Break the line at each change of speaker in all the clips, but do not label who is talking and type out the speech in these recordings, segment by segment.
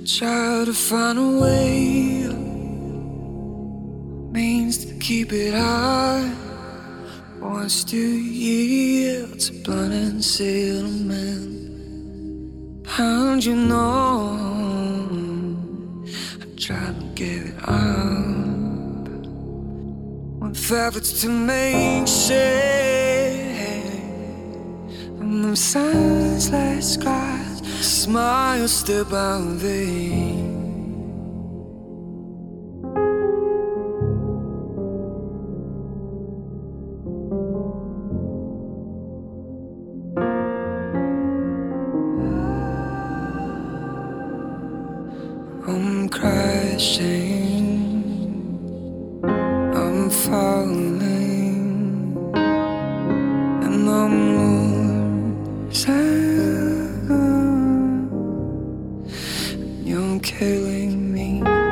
Try to find a way, means to keep it high. Wants to yield to blind entitlement. And you know I try to give it up with efforts to make sense. And them senseless cries, smile still by vain. I'm crashing, I'm falling, and I'm losing. You're killing me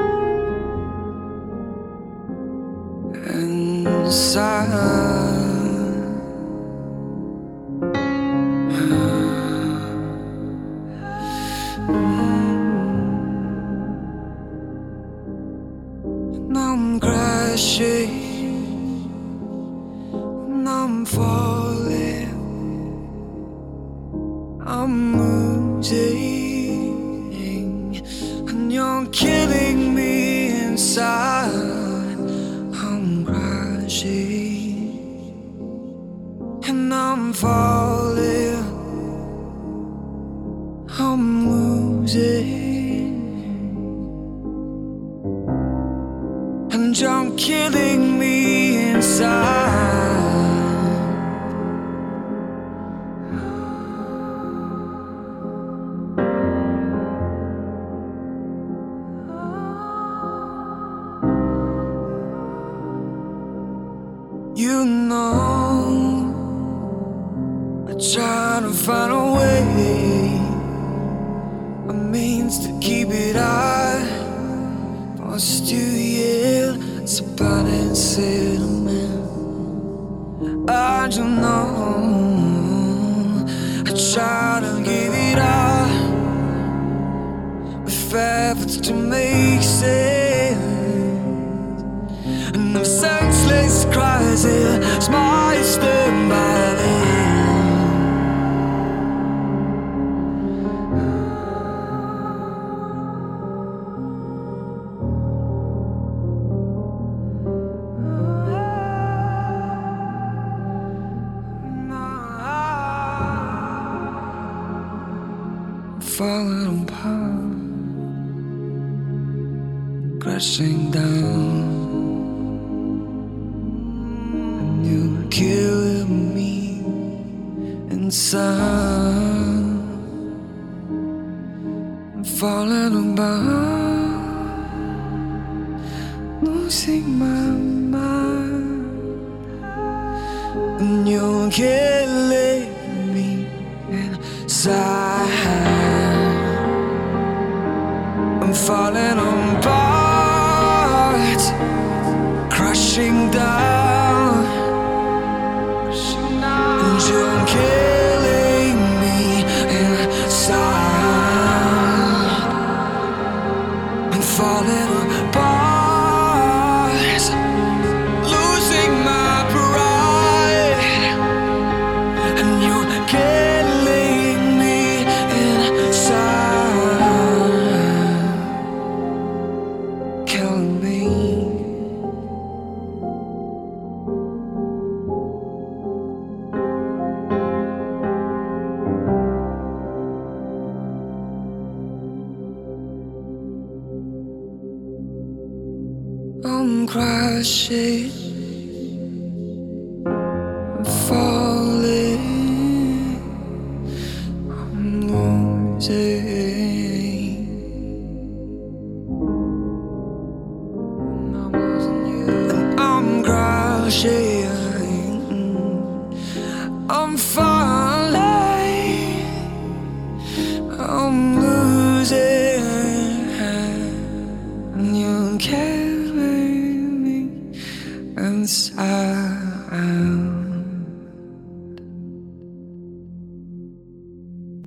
inside. Now I'm crashing, now I'm falling, I'm losing, and you're killing me inside. I'm crashing, and I'm falling, I'm losing, and you're killing me inside. You know I try to find a way, a means to keep it high. Wants to yield to blind entitlement. I don't know, I try to give it up with efforts to make sense. And them senseless cries, it's my stern by falling apart, crashing down, and you're killing me inside. I'm falling apart, losing my mind, and you're killing me inside. I'm falling apart, crashing down, and you're killing me inside. I'm falling apart, losing my pride, and you're killing me inside. Killing me. I'm crashing, I'm falling, I'm losing, and I'm losing you. And I'm crashing, I'm falling, I'm losing, and you can't inside.